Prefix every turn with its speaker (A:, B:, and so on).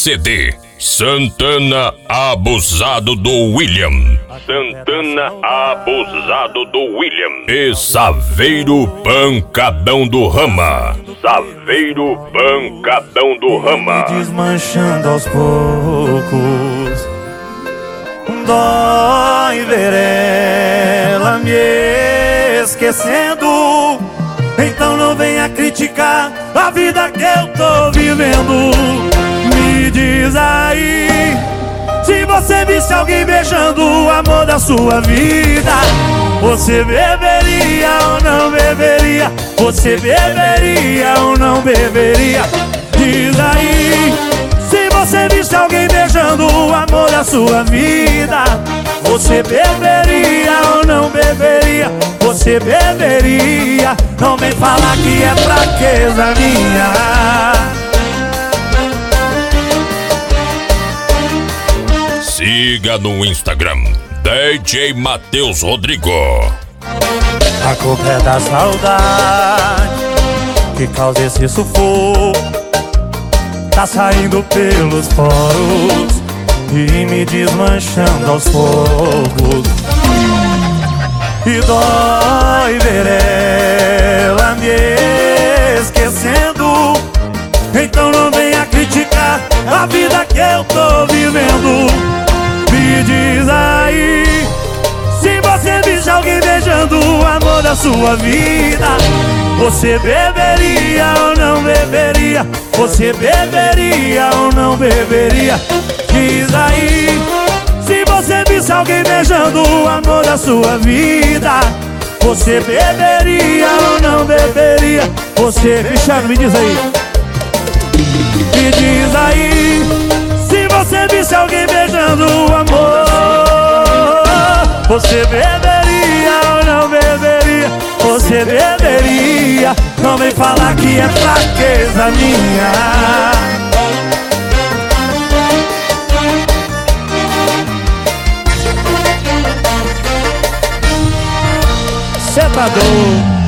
A: CD Santana Abusado do William. Santana Abusado do William. E Saveiro Pancadão do Rama. Saveiro Pancadão do Rama.
B: Desmanchando aos poucos, dói ver ela me esquecendo. Então não venha criticar a vida que eu tô vivendo. Me diz aí, se você visse alguém beijando o amor da sua vida, você beberia ou não beberia? Você beberia ou não beberia? Diz aí, se você visse alguém beijando o amor da sua vida, você beberia ou não beberia? Você beberia? Não vem falar que é fraqueza minha.
A: Siga no Instagram DJ Matheus Rodrigo.
B: A culpa é da saudade que causa esse sufoco. Tá saindo pelos poros e me desmanchando aos poucos. E dói ver ela me esquecendo. Então não venha criticar a vida que eu tô vivendo. Me diz aí, se você visse alguém beijando o amor da sua vida, você beberia ou não beberia? Você beberia ou não beberia? Diz aí, se você visse alguém beijando o amor da sua vida, você beberia ou não beberia? Você, Cristiano, me diz aí. Me diz aí, se você visse alguém beijando o amor, você beberia ou não beberia? Você beberia? Não vem falar que é fraqueza minha. Cê tá doido?